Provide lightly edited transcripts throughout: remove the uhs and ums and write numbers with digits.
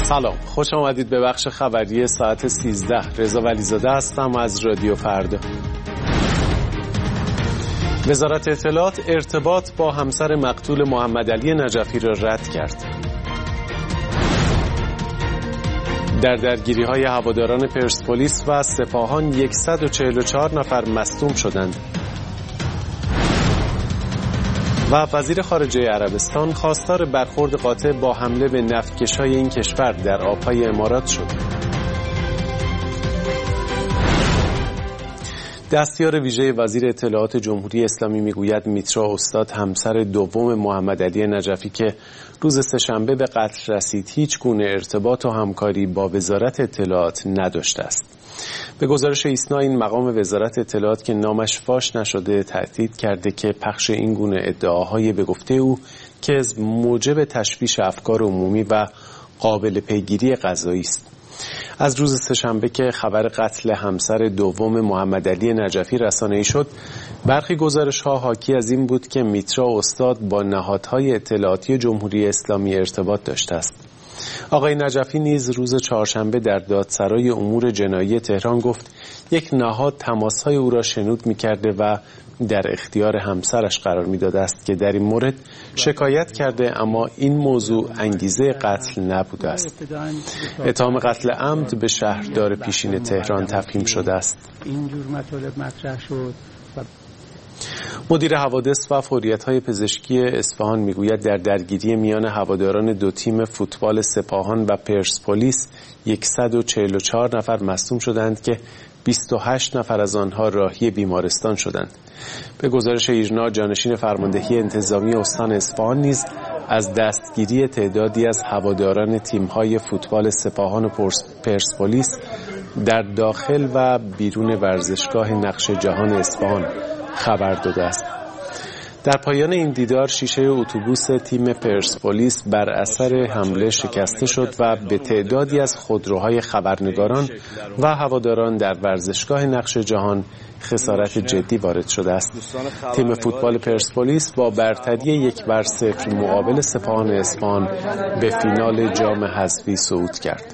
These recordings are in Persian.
سلام، خوش آمدید به بخش خبری ساعت 13. رضا ولیزاده هستم از رادیو فردا. وزارت اطلاعات ارتباط با همسر مقتول محمد علی نجفی را رد کرد. در درگیری‌های هواداران پرسپولیس و سپاهان 144 نفر مصدوم شدند. و وزیر خارجه عربستان خواستار برخورد قاطع با حمله به نفتکش‌های این کشور در آب‌های امارات شد. دستیار ویژه وزیر اطلاعات جمهوری اسلامی میگوید میترا استاد همسر دوم محمد علی نجفی که روز سه‌شنبه به قتل رسید هیچ گونه ارتباط و همکاری با وزارت اطلاعات نداشته است. به گزارش ایسنا این مقام وزارت اطلاعات که نامش فاش نشده تأکید کرده که پخش این گونه ادعاهای به گفته او که موجب تشویش افکار عمومی و قابل پیگیری قضایی است. از روز سه‌شنبه که خبر قتل همسر دوم محمد علی نجفی رسانه‌ای شد، برخی گزارش‌ها حاکی از این بود که میترا استاد با نهادهای اطلاعاتی جمهوری اسلامی ارتباط داشته است. آقای نجفی نیز روز چهارشنبه در دادسرای امور جنایی تهران گفت یک نهاد تماس‌های او را شنود می‌کرده و در اختیار همسرش قرار می‌داده است که در این مورد شکایت کرده، اما این موضوع انگیزه قتل نبوده است. اتهام قتل عمد به شهردار پیشین تهران تفهیم شده است. این جور مطالب مطرح شد. مدیر حوادث و فوریت‌های پزشکی اصفهان میگوید در درگیری میان هواداران دو تیم فوتبال سپاهان و پرسپولیس 144 نفر مصدوم شدند که 28 نفر از آنها راهی بیمارستان شدند. به گزارش ایرنا جانشین فرماندهی انتظامی استان اصفهان نیز از دستگیری تعدادی از هواداران تیم‌های فوتبال سپاهان و پرسپولیس در داخل و بیرون ورزشگاه نقش جهان اصفهان خبر داده است. در پایان این دیدار شیشه اتوبوس تیم پرسپولیس بر اثر حمله شکسته شد و به تعدادی از خودروهای خبرنگاران و هواداران در ورزشگاه نقش جهان خسارت جدی وارد شده است. تیم فوتبال پرسپولیس با برتری 1-0 مقابل سپاهان اصفهان به فینال جام حذفی صعود کرد.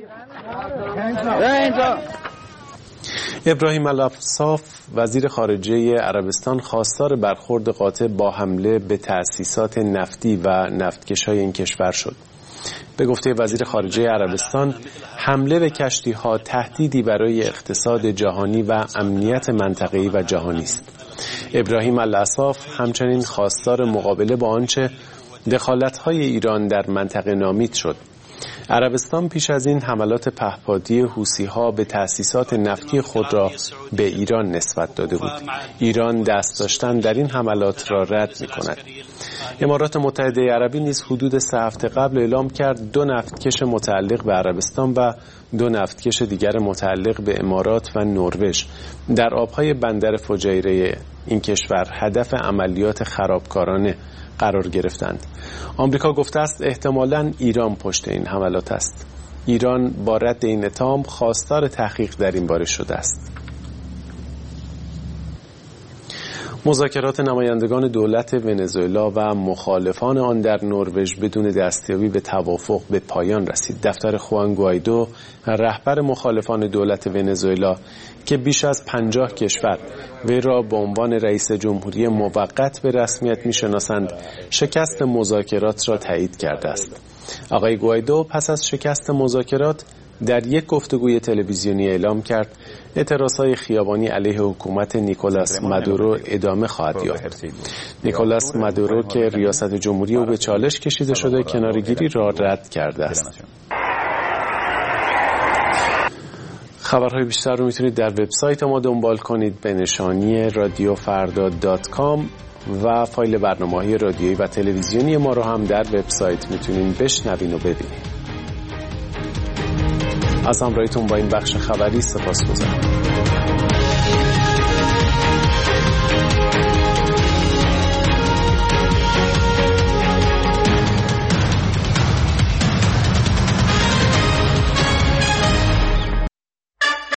ابراهیم الاصاف وزیر خارجه عربستان خواستار برخورد قاطع با حمله به تأسیسات نفتی و نفتکش‌های این کشور شد. به گفته وزیر خارجه عربستان، حمله به کشتی‌ها تهدیدی برای اقتصاد جهانی و امنیت منطقه‌ای و جهانی است. ابراهیم الاصاف همچنین خواستار مقابله با آنچه دخالت‌های ایران در منطقه نامید شد. عربستان پیش از این حملات پهپادی حوثی‌ها به تأسیسات نفتی خود را به ایران نسبت داده بود. ایران دست داشتن در این حملات را رد می‌کند. امارات متحده عربی نیز حدود 3 هفته قبل اعلام کرد 2 نفتکش متعلق به عربستان و 2 نفتکش دیگر متعلق به امارات و نروژ در آب‌های بندر فجیره این کشور هدف عملیات خرابکارانه قرار گرفتند. آمریکا گفته است احتمالاً ایران پشت این حملات است. ایران با رد این اتهام خواستار تحقیق در این باره شده است. مذاکرات نمایندگان دولت ونزوئلا و مخالفان آن در نروژ بدون دستیابی به توافق به پایان رسید. دفتر خوان گوایدو، رهبر مخالفان دولت ونزوئلا که بیش از 50 کشور وی را به عنوان رئیس جمهوری موقت به رسمیت می‌شناسند، شکست مذاکرات را تایید کرده است. آقای گوایدو پس از شکست مذاکرات در یک گفتگوی تلویزیونی اعلام کرد اعتراضهای خیابانی علیه حکومت نیکولاس مادورو ادامه خواهد یافت. نیکولاس مادورو که ریاست جمهوری او به چالش کشیده شده کناره‌گیری را رد کرده است. خبرهای بیشتر رو میتونید در وبسایت ما دنبال کنید به نشانی radiofarda.com و فایل برنامه‌های رادیویی و تلویزیونی ما رو هم در وبسایت میتونید بشنوین و ببینید. از همراهیتون با این بخش خبری سپاسگزارم.